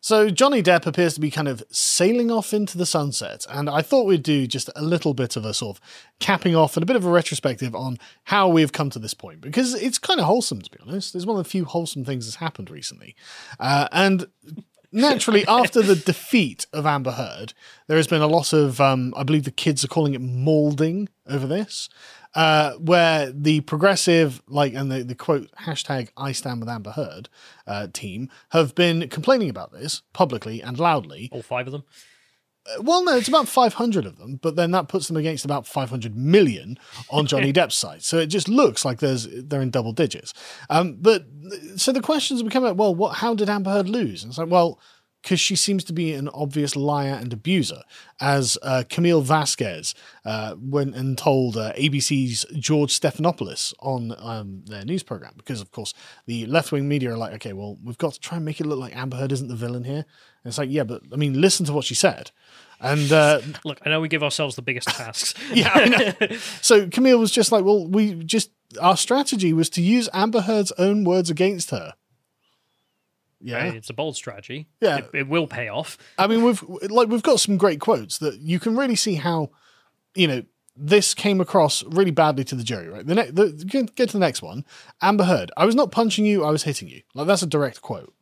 So Johnny Depp appears to be kind of sailing off into the sunset, and I thought we'd do just a little bit of a sort of capping off and a bit of a retrospective on how we've come to this point, because it's kind of wholesome, to be honest. It's one of the few wholesome things that's happened recently. And naturally, after the defeat of Amber Heard, there has been a lot of, I believe the kids are calling it moulding over this, where the progressive, and the quote, hashtag I stand with Amber Heard team have been complaining about this publicly and loudly. All 5 of them? Well, no, it's about 500 of them, but then that puts them against about 500 million on Johnny Depp's side. So it just looks like they're in double digits. But so the questions become like, well, how did Amber Heard lose? And it's like, well, because she seems to be an obvious liar and abuser, as Camille Vasquez went and told ABC's George Stephanopoulos on their news program. Because, of course, the left-wing media are like, okay, well, we've got to try and make it look like Amber Heard isn't the villain here. And it's like, yeah, but, I mean, listen to what she said. And look, I know we give ourselves the biggest tasks. Yeah, I know. So Camille was just like, well, our strategy was to use Amber Heard's own words against her. Yeah, it's a bold strategy. Yeah, it will pay off. I mean, we've got some great quotes that you can really see how, this came across really badly to the jury. Right, get to the next one. Amber Heard, I was not punching you, I was hitting you. That's a direct quote.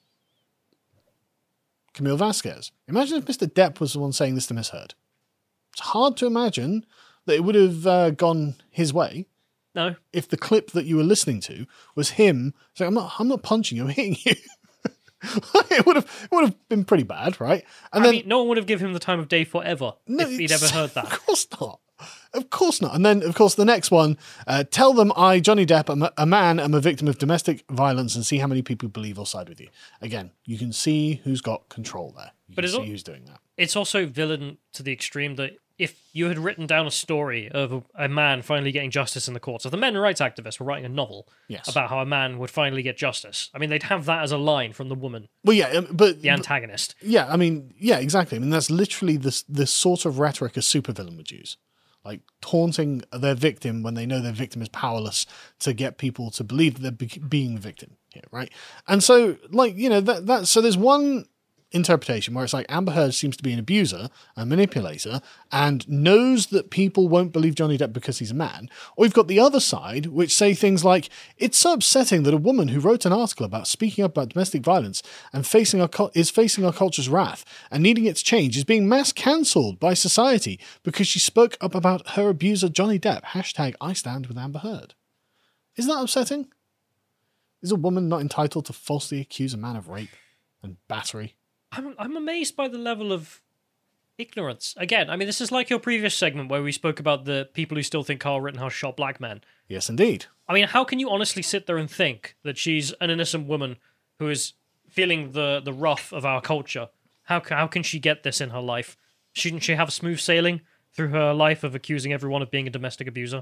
Camille Vasquez, imagine if Mr. Depp was the one saying this to Miss Heard. It's hard to imagine that it would have gone his way. No, if the clip that you were listening to was him saying, I'm not punching you, I'm hitting you. It would have been pretty bad, right? And I mean, no one would have given him the time of day forever if he'd ever heard that. Of course not. And then, of course, the next one, tell them I, Johnny Depp, a man, am a victim of domestic violence, and see how many people believe or side with you. Again, you can see who's got control there. You can see who's doing that. It's also villain to the extreme that if you had written down a story of a man finally getting justice in the courts, if the men rights activists were writing a novel about how a man would finally get justice, I mean, they'd have that as a line from the woman. Well, yeah, but the antagonist. Yeah, I mean, yeah, exactly. I mean, that's literally the sort of rhetoric a supervillain would use. Like taunting their victim when they know their victim is powerless to get people to believe that they're being the victim here, right? And so, so there's one interpretation where it's like Amber Heard seems to be an abuser, a manipulator, and knows that people won't believe Johnny Depp because he's a man. Or you've got the other side, which say things like, it's so upsetting that a woman who wrote an article about speaking up about domestic violence and is facing our culture's wrath and needing its change is being mass cancelled by society because she spoke up about her abuser Johnny Depp. Hashtag I stand with Amber Heard. Isn't that upsetting? Is a woman not entitled to falsely accuse a man of rape and battery? I'm amazed by the level of ignorance. Again, I mean, this is like your previous segment where we spoke about the people who still think Carl Rittenhouse shot black men. Yes, indeed. I mean, how can you honestly sit there and think that she's an innocent woman who is feeling the wrath of our culture? How can she get this in her life? Shouldn't she have smooth sailing through her life of accusing everyone of being a domestic abuser?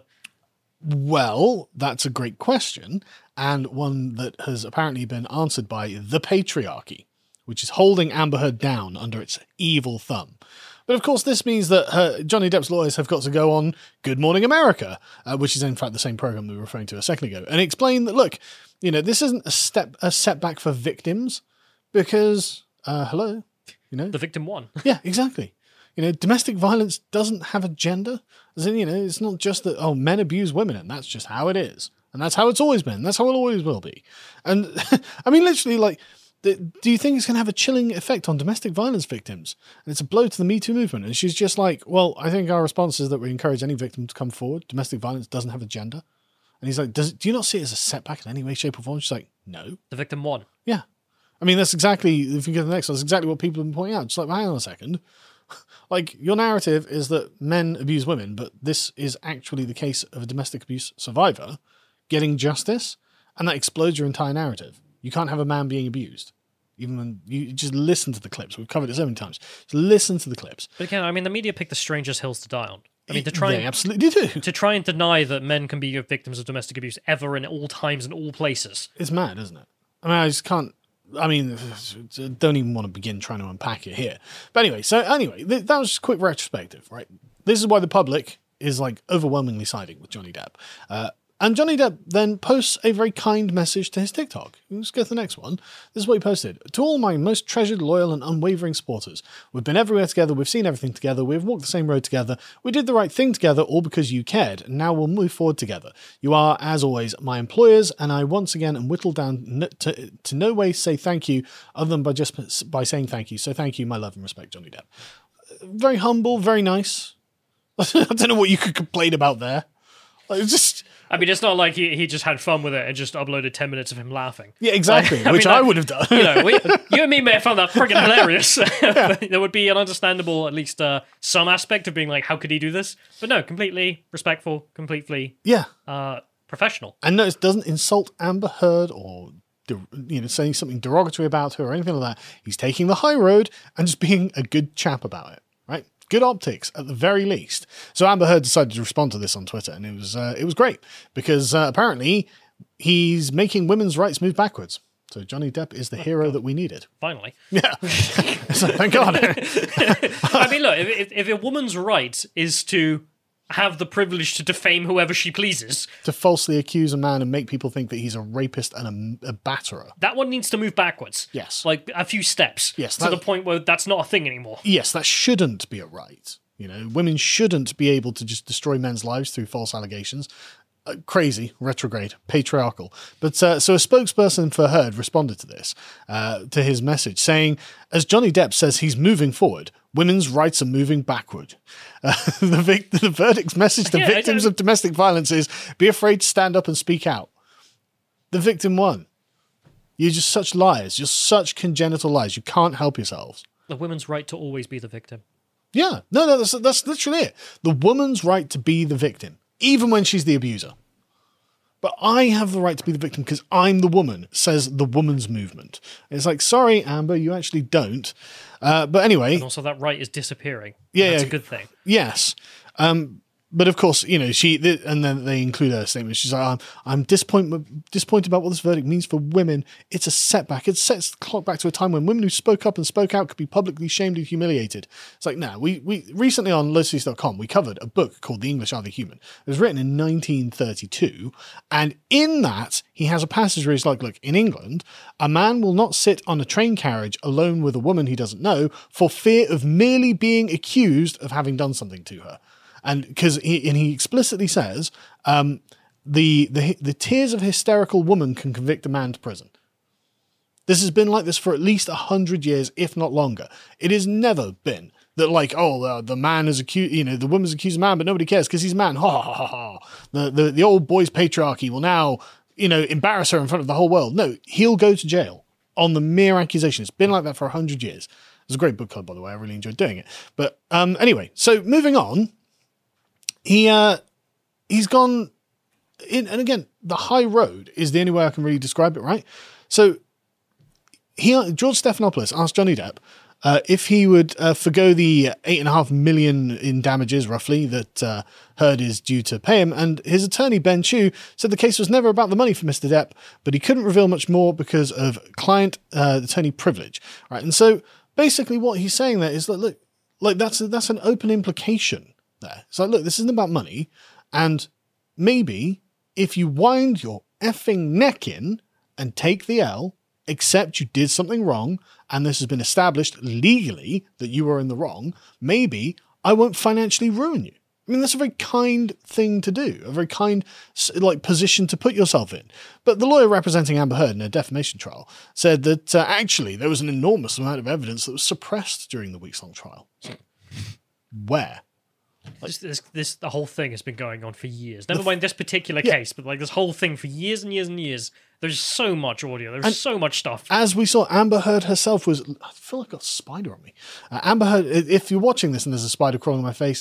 Well, that's a great question, and one that has apparently been answered by the patriarchy, which is holding Amber Heard down under its evil thumb. But of course, this means that Johnny Depp's lawyers have got to go on Good Morning America, which is in fact the same program we were referring to a second ago, and explain that, look, this isn't a setback for victims because, hello, the victim won. Yeah, exactly. Domestic violence doesn't have a gender. As in, it's not just that, men abuse women and that's just how it is. And that's how it's always been. That's how it always will be. And I mean, literally, do you think it's going to have a chilling effect on domestic violence victims? And it's a blow to the Me Too movement. And she's just like, well, I think our response is that we encourage any victim to come forward. Domestic violence doesn't have a gender. And he's like, do you not see it as a setback in any way, shape or form? She's like, no. The victim won. Yeah. I mean, that's exactly, if you go to the next one, that's exactly what people have been pointing out. Just like, well, hang on a second. Like, your narrative is that men abuse women, but this is actually the case of a domestic abuse survivor getting justice, and that explodes your entire narrative. You can't have a man being abused. Even when you just listen to the clips. We've covered it so many times. Just listen to the clips. But again, I mean, the media picked the strangest hills to die on. I mean, they absolutely do. To try and deny that men can be victims of domestic abuse ever in all times and all places. It's mad, isn't it? I mean, I just can't. I mean, don't even want to begin trying to unpack it here. But anyway, that was just a quick retrospective, right? This is why the public is like overwhelmingly siding with Johnny Depp. And Johnny Depp then posts a very kind message to his TikTok. Let's go to the next one. This is what he posted. To all my most treasured, loyal, and unwavering supporters, we've been everywhere together, we've seen everything together, we've walked the same road together, we did the right thing together, all because you cared, and now we'll move forward together. You are, as always, my employers, and I once again am whittled down to no way say thank you, other than by saying thank you. So thank you, my love and respect, Johnny Depp. Very humble, very nice. I don't know what you could complain about there. Like, I mean, it's not like he just had fun with it and just uploaded 10 minutes of him laughing. Yeah, exactly, which I would have done. You and me may have found that friggin' hilarious. Yeah. There would be an understandable, at least some aspect of being like, how could he do this? But no, completely respectful, completely professional. And no, it doesn't insult Amber Heard or saying something derogatory about her or anything like that. He's taking the high road and just being a good chap about it, right? Good optics, at the very least. So Amber Heard decided to respond to this on Twitter, and it was great because apparently he's making women's rights move backwards. So Johnny Depp is the hero that we needed. Finally, yeah. So, thank God. I mean, look, if a woman's right is to have the privilege to defame whoever she pleases, to falsely accuse a man and make people think that he's a rapist and a batterer, that one needs to move backwards. Yes, like a few steps. Yes, to the point where that's not a thing anymore. Yes, that shouldn't be a right. Women shouldn't be able to just destroy men's lives through false allegations. Crazy, retrograde, patriarchal. But so a spokesperson for Heard responded to this, to his message, saying, as Johnny Depp says he's moving forward, women's rights are moving backward. The verdict's message to victims of domestic violence is, be afraid to stand up and speak out. The victim won. You're just such liars. You're such congenital liars. You can't help yourselves. The woman's right to always be the victim. Yeah. No, that's literally it. The woman's right to be the victim, even when she's the abuser. But I have the right to be the victim because I'm the woman, says the woman's movement. It's like, sorry, Amber, you actually don't. But anyway. And also that right is disappearing. Yeah. That's a good thing. Yes. But of course, and then they include her statement. She's like, I'm disappointed about what this verdict means for women. It's a setback. It sets the clock back to a time when women who spoke up and spoke out could be publicly shamed and humiliated. It's like, no, we recently on LotusEast.com, we covered a book called The English Are the Human. It was written in 1932. And in that, he has a passage where he's like, look, in England, a man will not sit on a train carriage alone with a woman he doesn't know for fear of merely being accused of having done something to her. And because he explicitly says the tears of a hysterical woman can convict a man to prison. This has been like this for at least 100 years, if not longer. It has never been that the man is accused, the woman's accused of man, but nobody cares because he's a man. Ha ha ha ha. The old boys patriarchy will now embarrass her in front of the whole world. No, he'll go to jail on the mere accusation. It's been like that for 100 years. It was a great book club, by the way. I really enjoyed doing it. But anyway, so moving on. He's gone in, and again, the high road is the only way I can really describe it, right? So George Stephanopoulos asked Johnny Depp if he would forgo the $8.5 million in damages, roughly, that Heard is due to pay him, and his attorney, Ben Chew, said the case was never about the money for Mr. Depp, but he couldn't reveal much more because of client attorney privilege, right? And so basically what he's saying there is that, look, like that's an open implication there. It's like, look, this isn't about money, and maybe if you wind your effing neck in and take the L, accept you did something wrong, and this has been established legally that you were in the wrong, maybe I won't financially ruin you. I mean, that's a very kind thing to do, a very kind position to put yourself in. But the lawyer representing Amber Heard in a defamation trial said that actually there was an enormous amount of evidence that was suppressed during the weeks-long trial. So, where? The whole thing has been going on for years. Never mind this particular case, but this whole thing for years and years and years. There's so much audio. There's so much stuff. As we saw, Amber Heard herself was... I feel like I've got a spider on me. Amber Heard, if you're watching this and there's a spider crawling on my face,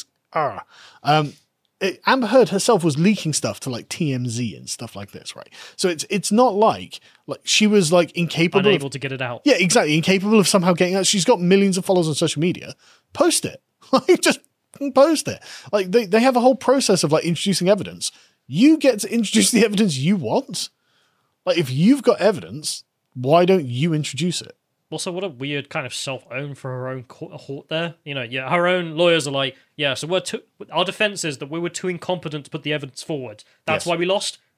Amber Heard herself was leaking stuff to TMZ and stuff like this, right? So it's not like she was incapable... Unable to get it out. Yeah, exactly. Incapable of somehow getting out. She's got millions of followers on social media. Post it. Just post it. They have a whole process of introducing evidence. You get to introduce the evidence you want. If you've got evidence, why don't you introduce it? Also, what a weird kind of self-own for her own court there. Her own lawyers are so our defense is that we were too incompetent to put the evidence forward. That's why we lost.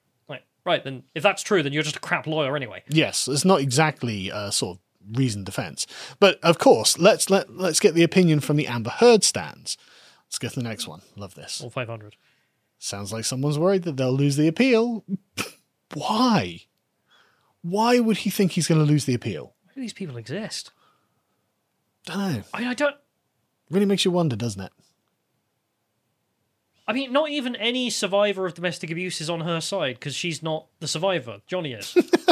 Right, then if that's true, then you're just a crap lawyer anyway. Yes, it's not exactly a sort of reasoned defense. But of course, let's get the opinion from the Amber Heard stands. Let's go to the next one. Love this. All 500. Sounds like someone's worried that they'll lose the appeal. Why? Why would he think he's going to lose the appeal? Why do these people exist? Don't know. I don't... Really makes you wonder, doesn't it? I mean, not even any survivor of domestic abuse is on her side because she's not the survivor. Johnny is.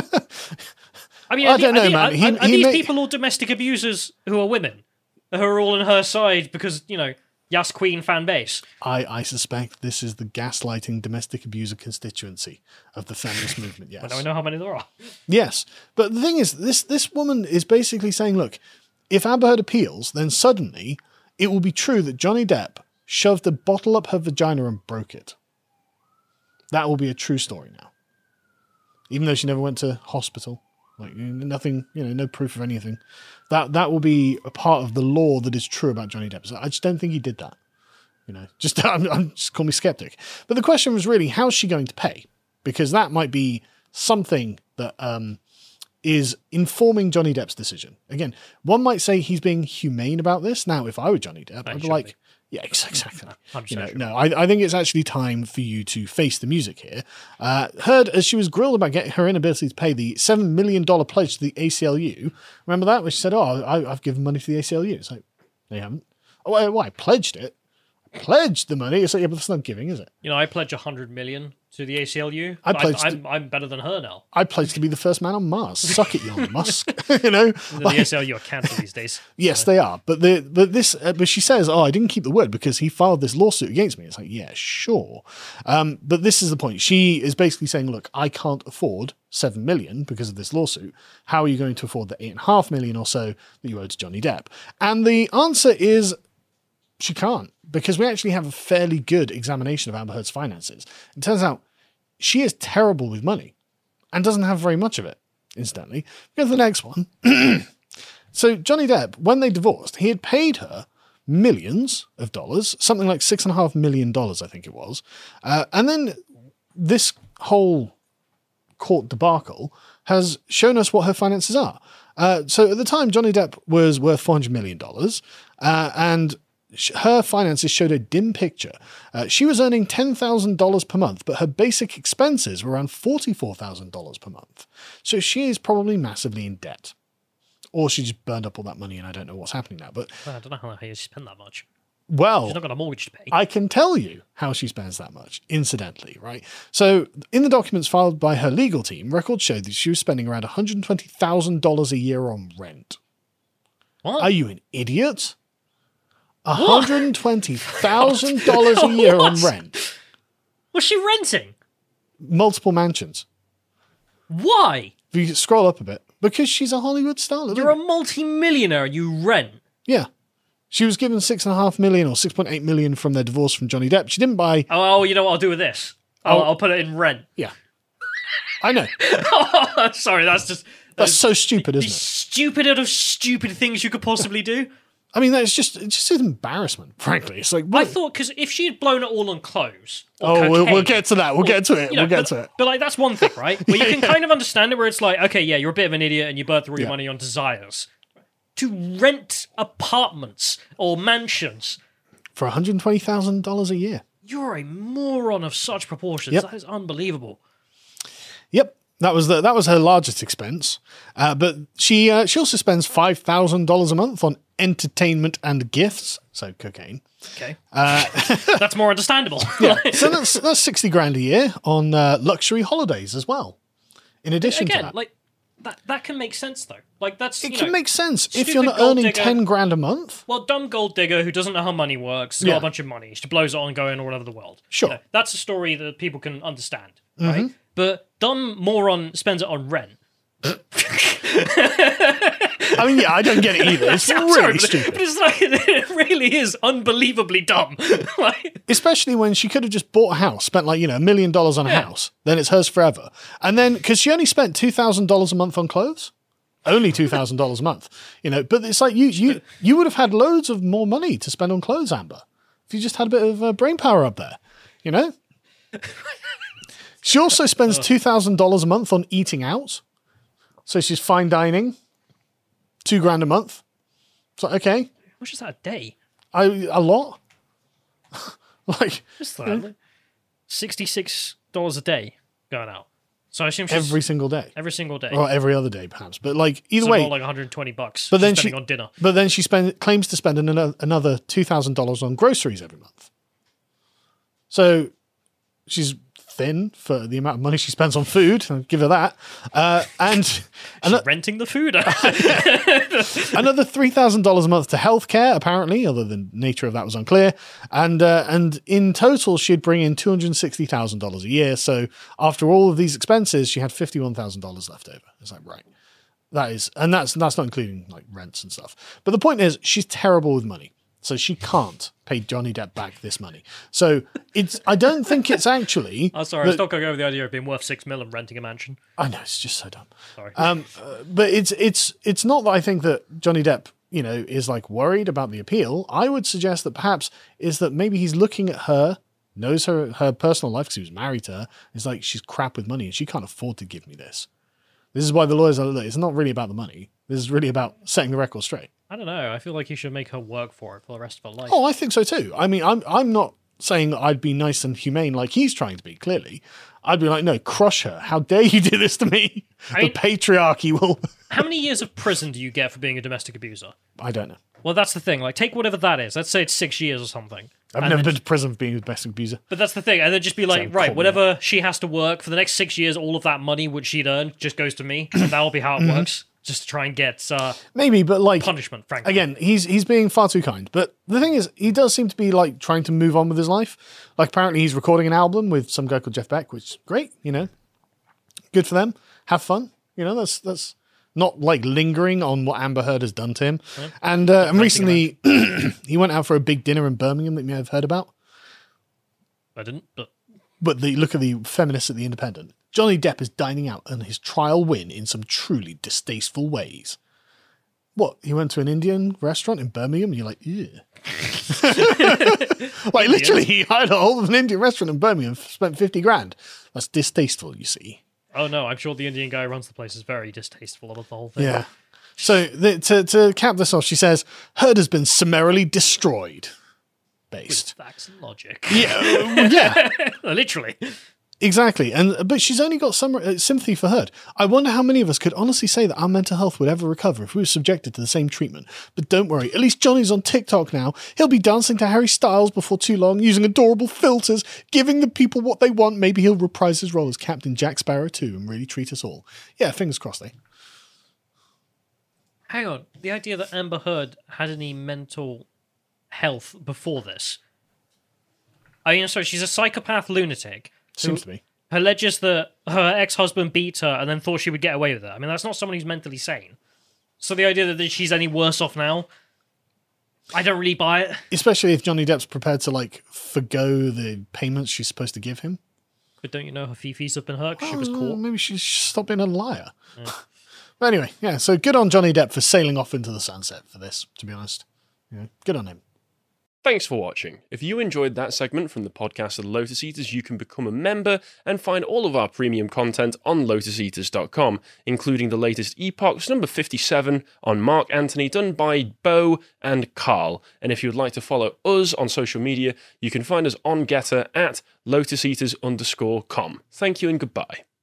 I mean, I don't know, man. Are these people all domestic abusers who are women? Who are all on her side because, Yas Queen fan base? I suspect this is the gaslighting domestic abuser constituency of the feminist movement, yes. Well, now we know how many there are. Yes. But the thing is, this woman is basically saying, look, if Amber Heard appeals, then suddenly it will be true that Johnny Depp shoved a bottle up her vagina and broke it. That will be a true story now. Even though she never went to hospital. Like, nothing, no proof of anything. That will be a part of the law that is true about Johnny Depp. So I just don't think he did that. I'm just call me skeptic. But the question was really, how's she going to pay? Because that might be something that is informing Johnny Depp's decision. Again, one might say he's being humane about this. Now, if I were Johnny Depp, I'd be like, yeah, exactly. No, I think it's actually time for you to face the music here. Heard, as she was grilled about getting her inability to pay the $7 million pledge to the ACLU. Remember that? Where she said, I've given money to the ACLU. It's like, they haven't. Oh, why? I pledged it. I pledged the money. It's like, yeah, but that's not giving, is it? I pledge $100 million to the ACLU. I'm better than her now. I pledged to be the first man on Mars. Suck it, Elon Musk. The ACLU are cancelled these days. Yes, they are. But she says, I didn't keep the word because he filed this lawsuit against me. It's like, yeah, sure. But this is the point. She is basically saying, look, I can't afford $7 million because of this lawsuit. How are you going to afford the $8.5 million or so that you owe to Johnny Depp? And the answer is she can't, because we actually have a fairly good examination of Amber Heard's finances. It turns out she is terrible with money and doesn't have very much of it, incidentally. Go to the next one. So Johnny Depp, when they divorced, he had paid her millions of dollars, something like $6.5 million, I think it was. And then this whole court debacle has shown us what her finances are. So at the time, Johnny Depp was worth $400 million, and her finances showed a dim picture. She was earning $10,000 per month, but her basic expenses were around $44,000 per month. So she is probably massively in debt. Or she just burned up all that money and I don't know what's happening now. But I don't know how you spend that much. Well, she's not got a mortgage to pay. I can tell you how she spends that much, incidentally, right? So in the documents filed by her legal team, records showed that she was spending around $120,000 a year on rent. What? Are you an idiot? $120,000 a year on rent. Was she renting? Multiple mansions. Why? If you scroll up a bit, because she's a Hollywood star. You're a multi-millionaire and you rent. Yeah. She was given $6.5 million or $6.8 million from their divorce from Johnny Depp. She didn't buy... Oh, you know what I'll do with this? I'll put it in rent. Yeah. I know. Sorry, that's so stupid, isn't it? Stupid out of stupid things you could possibly do. I mean, it's just an embarrassment, frankly. It's like... I thought, because if she had blown it all on clothes... we'll get to that. We'll get to it. We'll get to it. But, like, that's one thing, right? Where you can kind of understand it, where it's like, okay, yeah, you're a bit of an idiot and you burnt through your money on desires. To rent apartments or mansions... For $120,000 a year. You're a moron of such proportions. Yep. That is unbelievable. Yep. That was her largest expense. But she also spends $5,000 a month on entertainment and gifts, so cocaine. Okay. That's more understandable. Yeah. So that's $60,000 a year on luxury holidays as well. In addition to that. Like that can make sense though. Like it can make sense if you're not earning $10,000 a month. Well, dumb gold digger who doesn't know how money works, has got a bunch of money, she blows it on going all over the world. Sure. That's a story that people can understand, right? But dumb moron spends it on rent. I mean, yeah, I don't get it either. It's really stupid. But it's like, it really is unbelievably dumb. Especially when she could have just bought a house, spent like, $1 million on a house, then it's hers forever. And then, because she only spent $2,000 a month on clothes, only $2,000 a month, but it's like you would have had loads of more money to spend on clothes, Amber, if you just had a bit of brain power up there, She also spends $2,000 a month on eating out. So she's fine dining. $2,000 a month. So, okay. How much is that a day? A lot. Like, Just that. $66 a day going out. So I assume she's every single day. every single day. Or every other day, perhaps. But like, either So way. more like $120. But then she's she spending on dinner. But then she claims to spend another $2,000 on groceries every month. So she's thin for the amount of money she spends on food. I'll give her that. And She's renting the food. another $3,000 a month to healthcare, apparently, although the nature of that was unclear. And in total, she'd bring in $260,000 a year. So after all of these expenses, she had $51,000 left over. It's like, right. That's not including like rents and stuff. But the point is, she's terrible with money. So she can't pay Johnny Depp back this money. So I don't think it's actually. I'm sorry, I was not going over the idea of being worth $6 million renting a mansion. I know, it's just so dumb. Sorry. But it's not that I think that Johnny Depp, is like worried about the appeal. I would suggest that perhaps is that maybe he's looking at her, knows her personal life because he was married to her. It's like she's crap with money and she can't afford to give me this. This is why the lawyers are. Look, it's not really about the money. This is really about setting the record straight. I don't know. I feel like you should make her work for it for the rest of her life. Oh, I think so too. I mean, I'm not saying that I'd be nice and humane like he's trying to be, clearly. I'd be like, no, crush her. How dare you do this to me? The patriarchy will... How many years of prison do you get for being a domestic abuser? I don't know. Well, that's the thing. Like, take whatever that is. Let's say it's 6 years or something. I've never been to prison for being a domestic abuser. But that's the thing. And then just be like, So, right, call me whatever she has to work for the next 6 years, all of that money which she'd earned just goes to me. And that'll be how it works. Just to try and get Maybe, but like... punishment, frankly. Again, he's being far too kind. But the thing is, he does seem to be like trying to move on with his life. Like apparently he's recording an album with some guy called Jeff Beck, which is great, Good for them. Have fun. That's not like lingering on what Amber Heard has done to him. Yeah. And recently he went out for a big dinner in Birmingham that you may have heard about. I didn't, but look at the feminists at The Independent. Johnny Depp is dining out on his trial win in some truly distasteful ways. What? He went to an Indian restaurant in Birmingham and you're like, ew. Like literally he hired a hold of an Indian restaurant in Birmingham and spent $50,000. That's distasteful, you see. Oh no, I'm sure the Indian guy who runs the place is very distasteful about the whole thing. Yeah. So to cap this off, she says, Heard has been summarily destroyed. Based. With facts and logic. Yeah. Literally. Exactly. But she's only got some sympathy for Heard. I wonder how many of us could honestly say that our mental health would ever recover if we were subjected to the same treatment. But don't worry, at least Johnny's on TikTok now. He'll be dancing to Harry Styles before too long, using adorable filters, giving the people what they want. Maybe he'll reprise his role as Captain Jack Sparrow too and really treat us all. Yeah, fingers crossed, eh? Hang on. The idea that Amber Heard had any mental health before this. I mean, sorry, she's a psychopath lunatic. Seems to be. Alleges that her ex-husband beat her and then thought she would get away with it. I mean, that's not someone who's mentally sane. So the idea that she's any worse off now, I don't really buy it. Especially if Johnny Depp's prepared to, like, forgo the payments she's supposed to give him. But don't you know her fifis have been hurt because she was caught? Maybe she should stop being a liar. Yeah. But anyway, yeah, so good on Johnny Depp for sailing off into the sunset for this, to be honest. Yeah, good on him. Thanks for watching. If you enjoyed that segment from the podcast of the Lotus Eaters, you can become a member and find all of our premium content on lotuseaters.com, including the latest Epochs number 57 on Mark Antony, done by Bo and Carl. And if you'd like to follow us on social media, you can find us on Getter at lotuseaters_com. Thank you and goodbye.